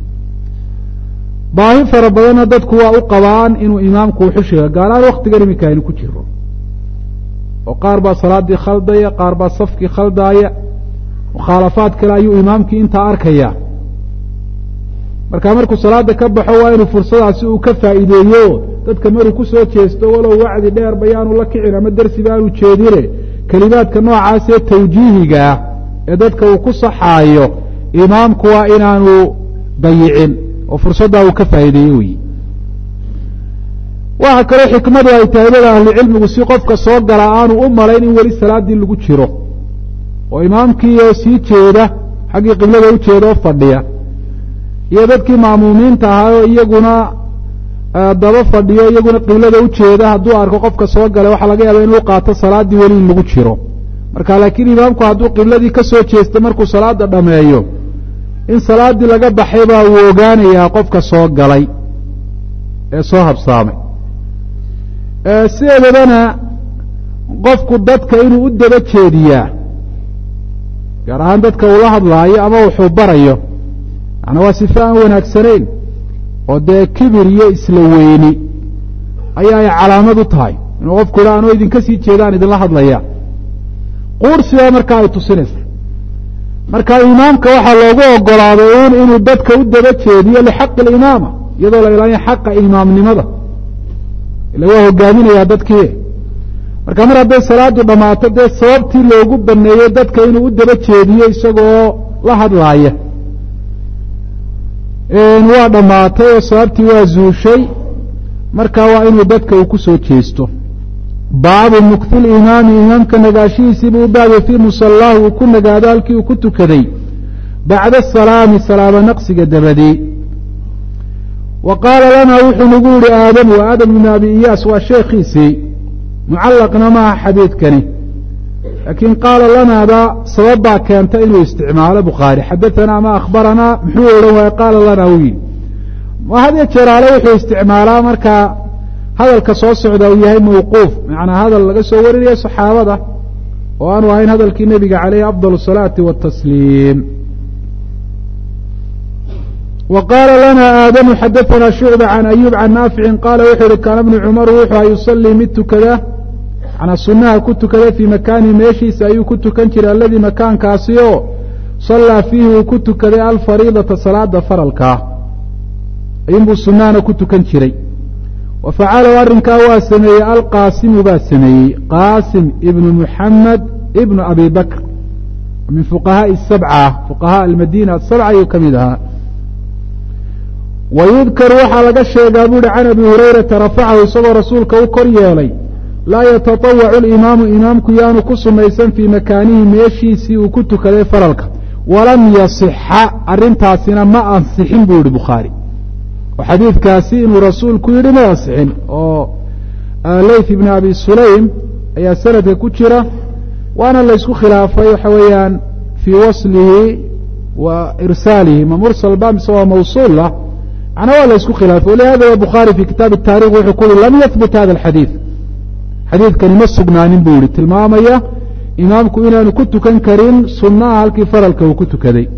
baahi fara badanna dadku waa u qabaan inuu imaamku uxushiga gaalaan waktigan iminka aynu ku jiro oo qaar baa salaaddii khaldaya qaar baa safkii khaldaaya mukhaalafaad kale ayuu imaamkii intaa arkaya markaa markuu salaada ka baxo waa inuu fursadaasi uu ka faa'iideeyo dadka maruu ku soo jeesto walow wacdi dheer bayaanu la kicin ama dersi baanu jeedine kelimaadka noocaasee tawjiihigaa ee dadka uu ku saxaayo imaamku waa inaanu dayicin oo fursaddaa uu ka faa'iideeyo weyi waxa kaloo xikmadu ay tahay dada ahlucilmigu si qofka soo gala aanu u malayn in weli salaaddii lagu jiro oo imaamkii oo sii jeeda xaggii qiblada u jeeda oo fadhiya iyo dadkii ma'muumiinta ahaa oo iyaguna daba fadhiyo iyaguna qiblada u jeeda hadduu arko qofka soo galay waxaa laga yaaba inuu qaato salaaddii weli in lagu jiro marka laakiin imaamku hadduu qibladii ka soo jeesto markuu salaada dhameeyo in salaaddii laga baxay baa uu ogaanayaa qofka soo galay ee soo habsaamay sideedabana qofku dadka inuu u daba jeediyaa gaar ahaan dadka uu la hadlaayo ama wuxuu barayo macnaa waa sife aan wanaagsanayn oo dee kibir iyo isla weyni ayaa ay calaamad u tahay inuu qofku idha anoo idinka sii jeedaan idinla hadlaya quursigaa markaa ay tusinaysa marka imaamka waxaa loogu ogolaaday un inuu dadka u daba jeediyo lixaqi alimaama iyadoo la ilaaliyo xaqa imaamnimada ila waa hogaaminayaa dadkii marka mar hadday salaadu dhammaato dee sababtii loogu baneeyey dadka inuu u daba jeediyo isagoo la hadlaaya waa dhammaatay oo sababtii waa zuushay marka waa inuu dadka uu ku soo jeesto baabu mukfi limaami imaamka nagaashihiisiibuu u baabay fii musallaahu uu ku nagaado halkii uu ku tukaday bacda asalaami salaamo naqsiga dabadii wa qaala lanaa wuxuu nagu yihi aadamu aadam ibnu abi iyaas waa sheekhiisii mucallaqna maaha xadiidkani laakiin qaala lanaada sabab baa keenta inuu isticmaalo bukhaari xadaanaa ama akhbaranaa muxuu odhan waaya qaala lanaa uu yidhi had iyo jeeraale wuxuu isticmaalaa markaa hadalka soo socda uu yahay mawquuf macnaa hadal laga soo warinayo saxaabada oo aanu ahayn hadalkii nebiga caleyhi afdal الsalaati watasliim wa qaala lana aadamu xadaanaa shucba can ayuub can naaficin qaala wuxuu yihi kaana bnu cumar wuxuu yusalii mid tukada manaa sunaha ku tukada fii makaanihi meeshiisa ayuu ku tukan jiray aladii makaankaasi oo sallaa fiihi uu ku tukaday alfariidata salaada faralkaa ayunbuu sunahana ku tukan jiray wa facalahu arrinkaa waa sameeyey alqaasimu baa sameeyey qaasim ibnu muxamed ibnu abi bakr min fuqahaaءi sabca fuqahaa almadina asabca ayuu ka mid ahaa wa yudkaru waxaa laga sheegaa buuhi can abi hurayrata rafacahu isagoo rasuulka u kor yeelay laa yataطawacu اlimaamu imaamku yaanu ku sunaysan fii makaanihi meeshiisii uu ku tukaday faralka walam yasixa arrintaasina ma ansixin buu yihi bukhaari oo xadiidkaasi inuu rasuulku yidhi ma ansixin oo layth ibn abi sulaym ayaa sanadka ku jira waana laysku khilaafay waxa weeyaan fii waslihi wa irsaalihi ma mursal ba mise waa mawsuulah macnaa waa laysku khilaafay walihada wa bukhaari fi kitaab الtaarikh wuxuu ku yihi lam yahbut hada alxadiid xadiidkani ma sugnaanin buu yihi tilmaamaya imaamku inaanu ku tukan karin sunaha halkii faralka uu ku tukaday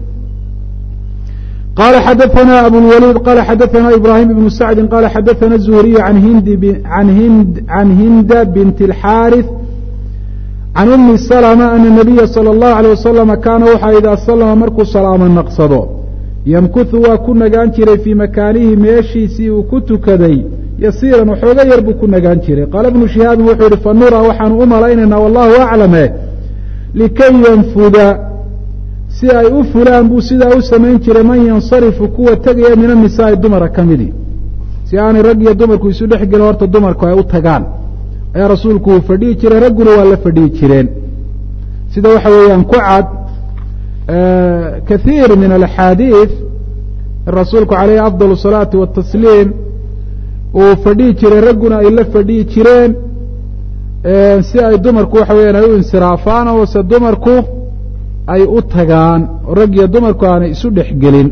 qala xadaثna abulwaliid qala xadaثna ibrahim ibnu sacdi qala xadaثna الzuhriy can hinda bint اlxaariث can umi slma ana الnabiya salى الlahu عalيه wasalama kaana waxaa idaa salama markuu salaamo naqsado yamkuhu waa ku nagaan jiray fii makaanihi meeshiisii uu ku tukaday yasiiran waxooga yar buu ku nagaan jiray qaala ibnu shihaabin wuxuu yihi fanura waxaanu u malaynaynaa wallahu aclame likay yanfuda si ay u fulaan buu sidaa u samayn jiray man yansarifu kuwa tegaya min annisaai dumara ka midi si aanay rag iyo dumarku isu dhex gelin horta dumarku ay u tagaan ayaa rasuulku uu fadhihi jiray ragguna waa la fadhihi jireen sida waxa weeyaan ku cad kathiir min alaxaadiid rasuulku calayhi afdal الsalaati watasliim uu fadhihi jiray ragguna ay la fadhihi jireen si ay dumarku waxa weeyaan ay u insiraafaan oo se dumarku ay u tagaan oo rag iyo dumarku aanay isu dhex gelin.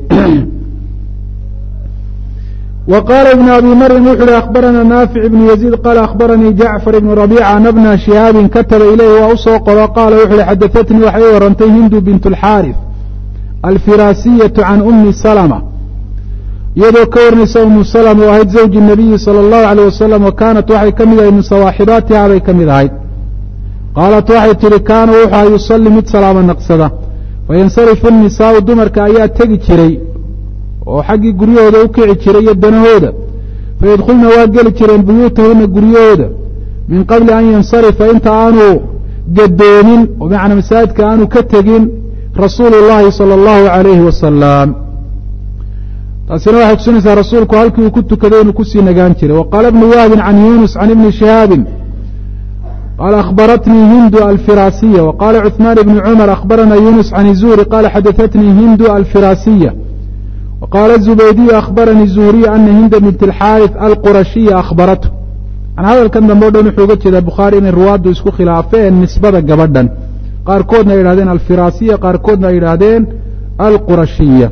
wa qaala ibn abi maryam wuxu uhi akhbarana naafic ibn yaziid qaala akhbaranii jacfar ibn rabiica ana bna shihaabin kataba ilayhi waa usoo qoro qaala wuxu uhi xadahatnii waxay u warantay hindu bint اlxaarif alfiraasiyatu can umi salma iyadoo ka warinaysa umu salma oo ahayd zawji الnabiyi salى اllahu alيyh wasalam wa kaanat waxay ka mid ahayd min sawaaxibaatiha bay ka mid ahayd qaalat waxay tihi kaana wuxu aha yusalli mid salaamo naqsada fayansarifu الnisaau dumarka ayaa tegi jiray oo xaggii guryahooda u kici jiray iyo danahooda fayadkhulna waa geli jireen buyuutahuna guryahooda min qabli an yansarifa inta aanu gadoomin oo macnaa masaajidka aanu ka tegin rasuulu اllahi salى اllahu عalayhi wasalam. taasina waxay tusinaysaa rasuulku halkii uu ku tukaday inuu kusii nagaan jiray. waqaala ibnu wahbin can yunus can ibni shihaabin qaala akhbaratnii hindu alfiraasiya waqaala cuثmaan ibni cumar akhbarana yunus can zuhri qaala xadahatnii hindu alfiraasiya waqaala zubaydiyu akhbaranii zuhriyu ana hinda bint اlxaarif alqurashiya akhbaratu an hadalkan dambe o dhan wuxuu uga jeedaa bukhaari inay ruwaaddu isku khilaafeen nisbada gabadhan, qaarkoodna ay yidhahdeen alfiraasiya qaarkoodna ay yidhaahdeen alqurashiya.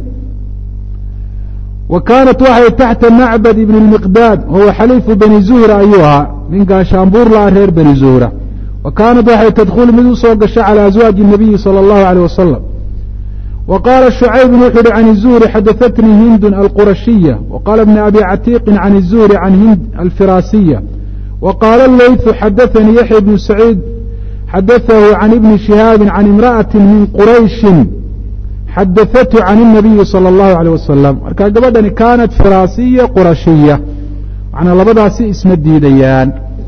wa kaanat waxay taxta macbad ibn اlmiqdaad wahuwa xaliifu bani zuhra ayuu ahaa nin gaashaanbuur la-a reer bani zuhra. wa kaanat waxay tadkhulu mid u soo gasha calى aswaaji الnabiyi salى اllahu عalيه wasalam. wa qaala shucaybun wuxu uhi can الzuhri xadahatnii hindun alqurashiya waqaala bn abi catiiqin can الzuhri can hind alfiraasiya waqaala leyثu xadaanii yaxya bnu saciid xadaثahu can ibni shihaabi can imra'ati min qurayshin xadaثathu can الnabiyi salى اllahu عalيه wasalam. marka gabadhani kaanat firaasiya qurashiya macnaa labadaasi isma diidayaan.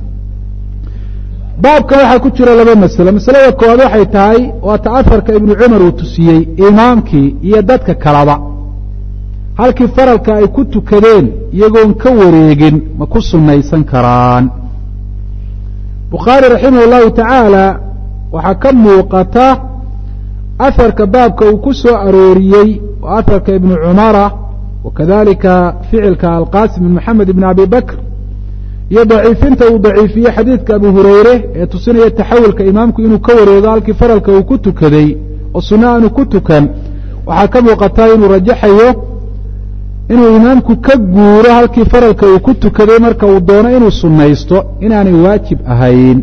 baabkan waxaa ku jira laba masalo. masalada koowaad waxay tahay waa ta'aharka ibnu cumar uu tusiyey imaamkii iyo dadka kalaba halkii faralka ay ku tukadeen iyagoon ka wareegin ma ku sunnaysan karaan. bukhaari raximah اllahu tacaala waxaa ka muuqata aharka baabka uu ku soo arooriyey oo aharka ibnu cumara wakadalika ficilka alqaasim bin maxamed ibn abi bakr iyo daciifinta uu daciifiyey xadiidka abu hurayre ee tusinaya taxawulka imaamku inuu ka wareego halkii faralka uu ku tukaday oo sunno aanu ku tukan. waxaa ka muuqataa inuu rajaxayo inuu imaamku ka guuro halkii faralka uu ku tukaday marka uu doono inuu sunnaysto inaanay waajib ahayn.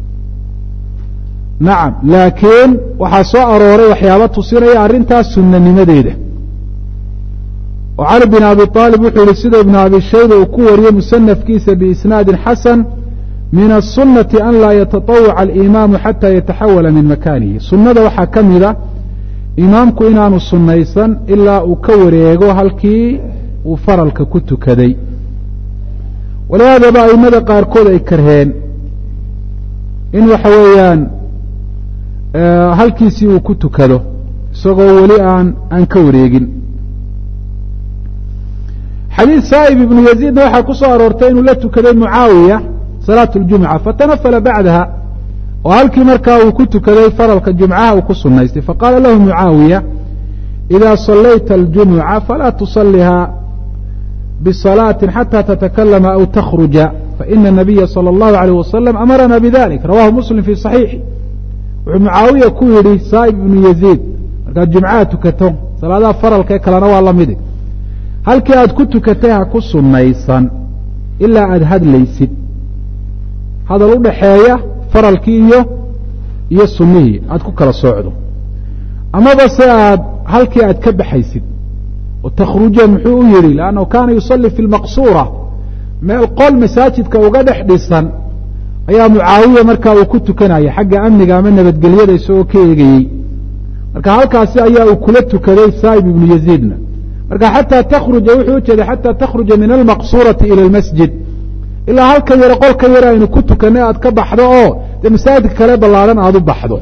nacam, laakiin waxaa soo arooray waxyaaba tusinaya arrintaas sunnanimadeeda oo cali bin abi aalib wuxuu yihi sida ibnu abi shayba uu ku wariyey musanafkiisa biisnaadin xasan min aلsunati an laa yataطawaca alimaamu xata yataxawala min makanihi. sunnada waxaa ka mida imaamku inaanu sunnaysan ilaa uu ka wareego halkii uu faralka ku tukaday. walihaadaba aimada qaarkood ay karheen in waxa weeyaan halkiisii uu ku tukado isagoo weli aan ka wareegin. xadiid saa'ib ibnu yaziidna waxaa ku soo aroortay inuu la tukaday mucaawiya salaatu اljumca fatanafala bacdaha oo halkii markaa uu ku tukaday faralka jumcaha uu ku sunaystay faqaala lahu mucaawiya إida صalayta اljumuca falaa tusaliha bصalaaةi xatى tatakalama aw takhruja faina الnabiya salى اllahu عalيه wasalam amarana bidalik rawahu muslim fi صaxiixi. wuxuu mucaawiya ku yidhi saa'ib ibnu yaziid markaad jumcaha tukato salaadaha faralka ee kalena waa la midi halkii aad ku tukatay ha ku sunnaysan ilaa aada hadlaysid hadal u dhaxeeya faralkii iyo sunnihii aad ku kala soocdo amaba se halkii aad ka baxaysid oo takhruja muxuu u yidhi lannahu kaana yusalli fi lmaqsuura meel qol masaajidka uga dhex dhisan ayaa mucaawiya markaa uu ku tukanaya xagga amniga ama nabadgelyada isagoo ka eegayey marka halkaasi ayaa uu kula tukaday saa'ib ibnu yaziidna marka xataa takhruja wuxuu ujeeday xataa takhruja min almaqsuurati ila almasjid ilaa halkan yaro qolkan yar aynu ku tukanay aad ka baxdo oo dee masaajidka kale ballaaran aada u baxdo.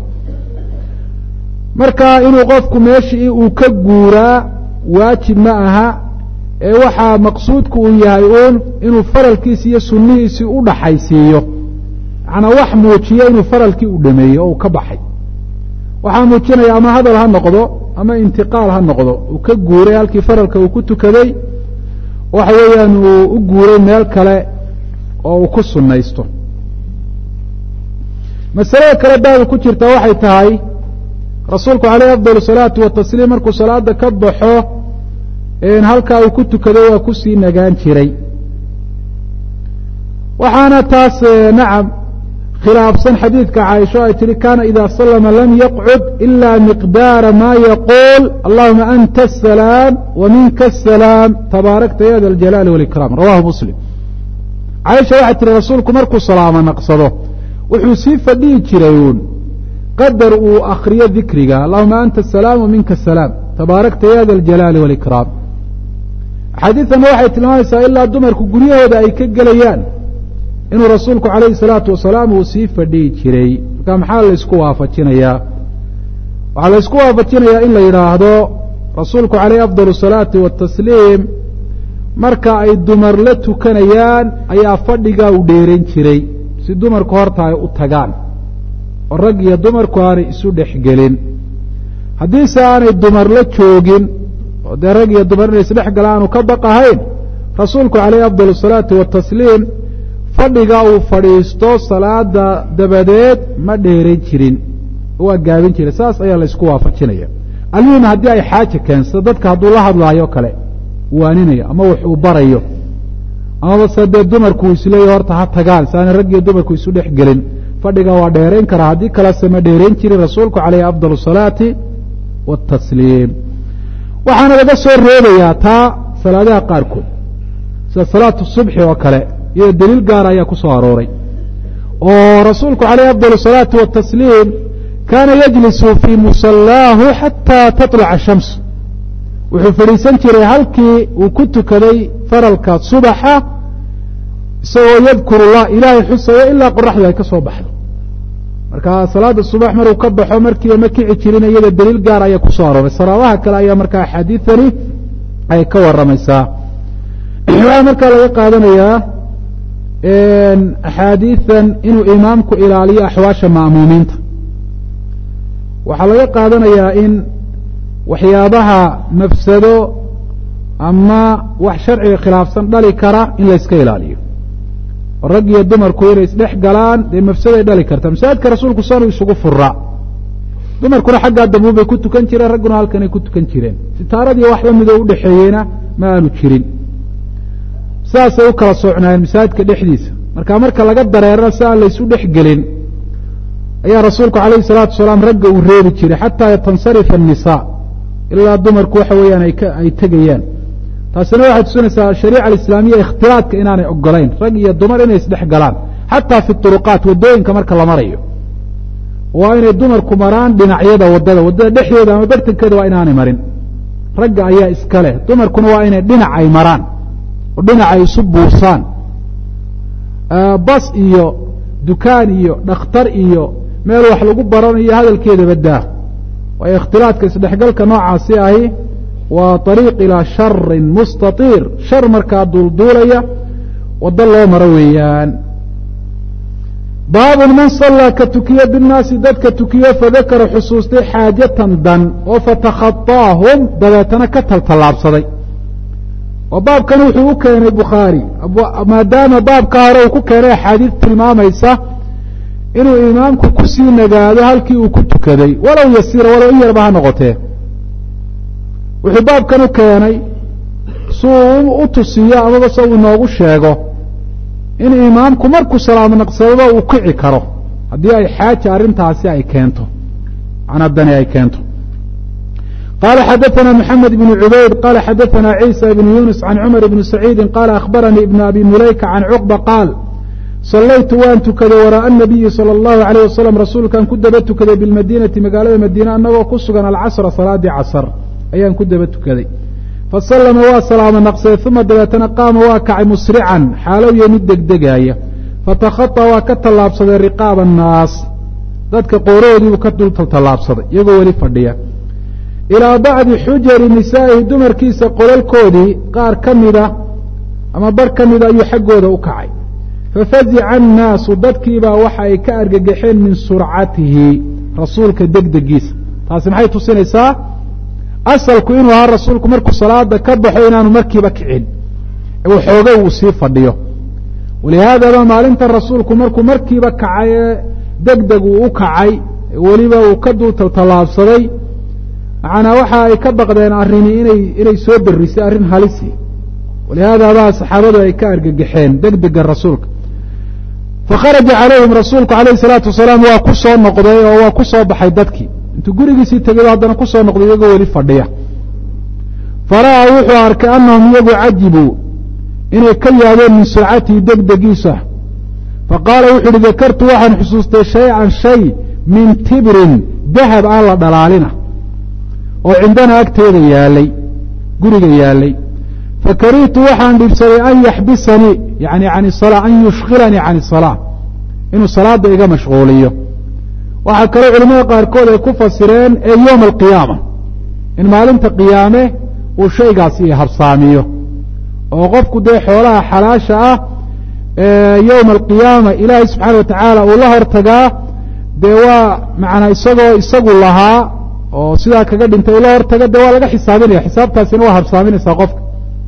marka inuu qofku meeshii uu ka guuraa waajib ma aha ee waxaa maqsuudku uu yahay uun inuu faralkiisi iyo sunnihiisii u dhaxaysiiyo macnaa wax muujiya inuu faralkii u dhameeyo oo uu ka baxay. waxaa muujinaya ama hadal ha noqdo ama intiqaal ha noqdo uu ka guuray halkii faralka uu ku tukaday waxa weeyaan uu u guuray meel kale oo uu ku sunnaysto. masalada kale baada ku jirta waxay tahay rasuulku calayhi afdal salaatu watasliim markuu salaada ka baxo halkaa uu ku tukado waa kusii nagaan jiray waxaana taas nacam khilaafsan xadiidka caaisha ay tihi kana ida salama lam yaqcud ila miqdaara ma yaquul allahuma anta asalaam wa minka asalaam tabaarakta ya da aljalaali wاlikraam rawahu muslim caaisha waxay tihi rasuulku markuu salaamo naqsado wuxuu sii fadhihi jiray uun qadar uu akriyo dikriga allahuma anta asalaam wa minka asalaam tabaarakta ya da aljalaali wاlikraam axaadiidana waxay tilmaamaysaa ilaa dumarku guryahooda ay ka gelayaan inuu rasuulku calayhi salaatu wasalaam uu sii fadhihi jiray marka maxaa laysku waafajinayaa waxaa laysku waafajinayaa in la yidhaahdo rasuulku calayhi afdal salaati watasliim marka ay dumar la tukanayaan ayaa fadhigaa u dheeran jiray si dumarku horta ay u tagaan oo rag iyo dumarku aanay isu dhex gelin haddiise aanay dumar la joogin oo dee rag iyo dumar inay isdhex gala aanu ka baqahayn rasuulku calayhi afdal salaati watasliim fadhiga uu fadhiisto salaada dabadeed ma dheeran jirin waa gaabin jiray saas ayaa laysku waafajinaya almuhim haddii ay xaaja keensato dadka hadduu la hadlaayo kale waaninayo ama wax uu barayo amaba se dee dumarku isleeya horta ha tagaan si aanay rag iyo dumarku isu dhex gelin fadhiga waa dheerayn karaa haddii kalese ma dheerayn jirin rasuulku calayhi afdal salaati watasliim waxaana laga soo reebayaa taa salaadaha qaarkood sida salaatu subxi oo kale iyado daliil gaara ayaa ku soo arooray oo rasuulku calayhi afdal salaati watasliim kaana yajlisu fii musallaahu xataa taطlaca shams wuxuu fadhiisan jiray halkii uu ku tukaday faralka subaxa isagoo yadkuru llah ilaahay xusayo ilaa qoraxdu ay ka soo baxdo marka salaada subax maruu ka baxo markiiba ma kici jirin iyada daliil gaar ayaa ku soo arooray saraabaha kale ayaa markaa axaadiidani ay ka waramaysaa waxaa markaa laga qaadanayaa axaadiidan inuu imaamku ilaaliyo axwaasha ma'muumiinta waxaa laga qaadanayaa in waxyaabaha mafsado ama wax sharciga khilaafsan dhali kara in layska ilaaliyo oo rag iyo dumarku inay isdhex galaan dee mafsaday dhali karta masaajidka rasuulku sanu isugu furaa dumarkuna xaggaa dambuun bay ku tukan jireen ragguna halkanay ku tukan jireen sitaaradii wax la midoo udhexeeyeyna ma aanu jirin saasay u kala socnaayeen masaajidka dhexdiisa marka laga dareerana si aan laysu dhex gelin ayaa rasuulku calayhi salaatu wasalaam ragga uu reebi jiray xataa tansarifa الnisaa ilaa dumarku waxa weeyaan ay tegayaan taasina waxay tusinaysaa shariica alislaamiya ikhtilaaطka inaanay ogolayn rag iyo dumar inay isdhex galaan xataa fi طuruqaat waddooyinka marka la marayo waa inay dumarku maraan dhinacyada waddada dhexdeeda ama bartankeeda waa inaanay marin ragga ayaa iska leh dumarkuna waa inay dhinac ay maraan oo dhinac ay isu buusaan bas iyo dukaan iyo dhakhtar iyo meel wax lagu baranayo hadalkeeda badaa waayo ikhtilaaطka isdhexgalka noocaasi ahi waa طariiq ilaa sharin mustatiir shar markaa duulduulaya waddo loo maro weeyaan baabun man sallaa ka tukiye binnaasi dadka tukiyo fadakara xusuustay xaajatan dan oo fatakhaطaahum dabeetana ka taltallaabsaday oo baabkan wuxuu u keenay bukhaari maadaama baabka hore uu ku keenay axaadiid tilmaamaysa inuu imaamku kusii nagaado halkii uu ku tukaday walow yasiira walow in yarba ha noqotee wuxuu baabkan u keenay si uu u tusiyo amaba se uu inoogu sheego in imaamku markuu salaamo naqsadaba uu kici karo haddii ay xaaja arrintaasi ay keento macnaa dani ay keento qala xadaثna mحamed بن cubayd qala xadaثna عيسى بن yuنس عan cmر بن سacيidi qala akhbaranii iبn abi mulayka can cqبة qaal salaytu waan tukaday waraaءa النabiyi salى الlahu عalيه wasalam rasuulkaan ku daba tukaday biاlmadinati magaalada madiine anagoo ku sugan alcasra salaadii casr ayaan ku daba tukaday fasalama waa salaamo naqsaday uma dabeetana qaama waa kacay musrican xaalow yo mid degdegaaya fatakhaطa waa ka tallaabsaday riqaaba الnaas dadka qooroodiibuu ka dul tallaabsaday iyagoo weli fadhiya ilaa bacdi xujari nisaa'ihi dumarkiisa qolalkoodii qaar ka mida ama bar ka mida ayuu xaggooda u kacay fafazica annaasu dadkiibaa waxa ay ka argagaxeen min surcatihi rasuulka degdegiisa taasi maxay tusinaysaa asalku inuu ahaa rasuulku markuu salaada ka baxo inaanu markiiba kicin waxoogay uu sii fadhiyo walihaadaba maalinta rasuulku markuu markiiba kacay degdeg uu u kacay weliba uu ka dul tallaabsaday macnaa waxa ay ka baqdeen arrini inay soo darisay arrin halisi walihaada baa saxaabadu ay ka argagaxeen degdega rasuulka fakharaja calayhim rasuulku alayhi الsalaatu wasalaam waa ku soo noqday oo waa ku soo baxay dadkii intuu gurigiisii tegay haddana ku soo noqday iyagoo weli fadhiya fara'aa wuxuu arkay annahum iyagu cajibuu inay ka yaabeen min surcatihi degdegiisa faqaala wuxu uhi dakartu waxaan xusuustay shay-an shay min tibrin dahab aan la dhalaalina oo cindana agteeda yaalay guriga yaalay fakarihtu waxaan dhibsaday an yaxbisanii yani can salaa an yushkilanii can isalaa inuu salaada iga mashquuliyo waxaa kaloo culimada qaarkood ay ku fasireen ee yowma alqiyaama in maalinta qiyaame uu shaygaasi i habsaamiyo oo qofku dee xoolaha xalaasha ah yowma alqiyaama ilaahay subxaana watacaala uu la hortagaa dee waa macnaa isagoo isagu lahaa oo sidaa kaga dhintay ula hortaga dee waa laga xisaabinaya xisaabtaasina waa habsaaminaysaa qofka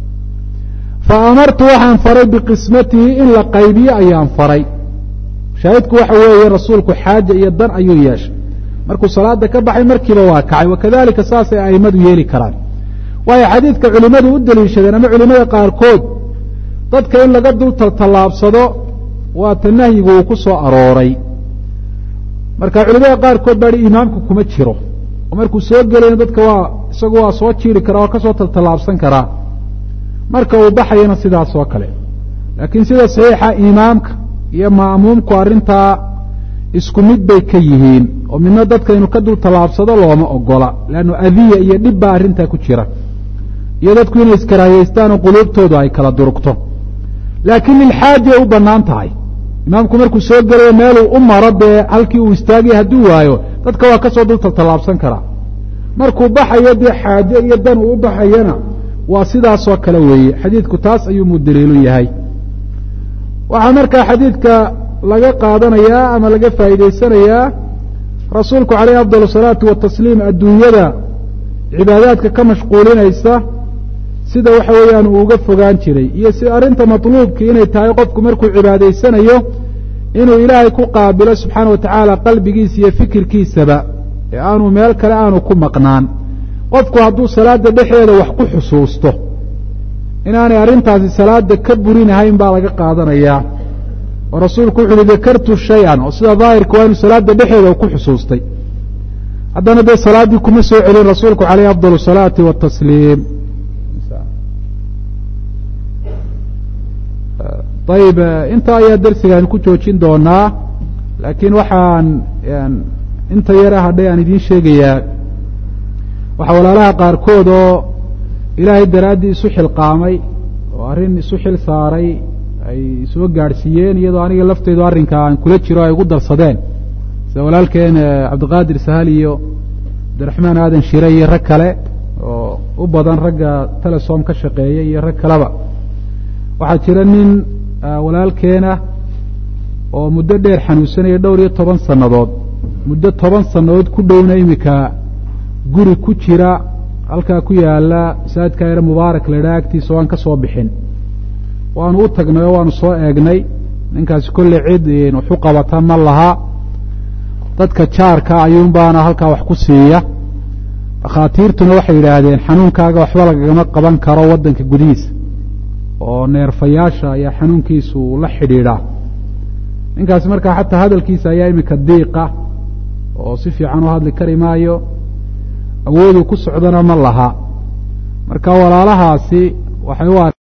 fa amartu waxaan faray biqismatihi in la qaybiyo ayaan faray shaahidku waxa weeye rasuulku xaaja iyo dan ayuu yeeshay markuu salaada ka baxay markiiba waa kacay wakadalika saasay a'immadu yeeli karaan waayo xadiidka culimmadu u daliishadeen ama culimmada qaarkood dadka in laga dul tallaabsado waata nahyigu uu ku soo arooray marka culimada qaarkood baa hi imaamku kuma jiro oo markuu soo gelayna dadka waa isagu waa soo jiiri karaa oo ka soo tallaabsan karaa marka uu baxayana sidaas oo kale laakiin sida saxiixa imaamka iyo ma'muumku arrintaa isku mid bay ka yihiin oo midna dadka inuu ka dul tallaabsado looma ogola leannu adiya iyo dhib baa arrintaa ku jira iyo dadku inay iskaraahiyeystaan oo quluubtoodu ay kala durugto laakiin lilxaaja u bannaan tahay imaamku markuu soo gelayo meeluu u maro dee halkii uu istaagaya hadduu waayo dadka waa ka soo dul tallaabsan karaa markuu baxayo dee xaaje iyo dan uu u baxayana waa sidaasoo kale weeye xadiidku taas ayuu mudaliilu yahay waxaa markaa xadiidka laga qaadanayaa ama laga faa'iidaysanayaa rasuulku calayhi afdal asalaatu watasliim adduunyada cibaadaadka ka mashquulinaysa sida waxa weeyaan uu uga fogaan jiray iyo si arrinta matluubkii inay tahay qofku markuu cibaadaysanayo inuu ilaahay ku qaabilo subxaana wa tacaala qalbigiisa iyo fikirkiisaba ee aanu meel kale aanu ku maqnaan qofku hadduu salaada dhexeeda wax ku xusuusto inaanay arrintaasi salaada ka burinahayn baa laga qaadanayaa oo rasuulku wuxu uhi dakartu shay-an oo sida daahirka waa inuu salaada dhexeeda ku xusuustay haddana dee salaaddii kuma soo celin rasuulku calayhi afdal asalaati watasliim ayib intaa ayaa darsigaan ku joojin doonaa laakiin waxaan inta yara hadhay aan idiin sheegayaa waxaa walaalaha qaarkood oo ilaahay daraaddii isu xilqaamay oo arrin isu xil saaray ay soo gaadhsiiyeen iyadoo aniga lafteydu arrinka aan kula jiro ay ugu darsadeen sida walaalkeen cabdiqaadir sahal iyo cabdiraxmaan aadan shire iyo rag kale oo u badan ragga telesom ka shaqeeya iyo rag kaleba waxaa jira nin walaalkeena oo muddo dheer xanuunsanaya dhowr iyo 10 sannadood muddo 10 sannadood ku dhowna iminka guri ku jira halkaa ku yaala masaajidka yare mubaarak la idhaha agtiisa waan ka soo bixin waanu u tagnay oo waanu soo eegnay ninkaasi kolley cid waxu qabata ma laha dadka jaarka ayuun baana halkaa wax ku siiya dhakhaatiirtuna waxay yidhaahdeen xanuunkaaga waxba lagagama qaban karo waddanka gudihiisa oo neerfayaasha ayaa xanuunkiisu la xidhiidhaa ninkaasi markaa xataa hadalkiisa ayaa iminka diiqa oo si fiican u hadli kari maayo awooduu ku socdana ma laha marka walaalahaasi waxay u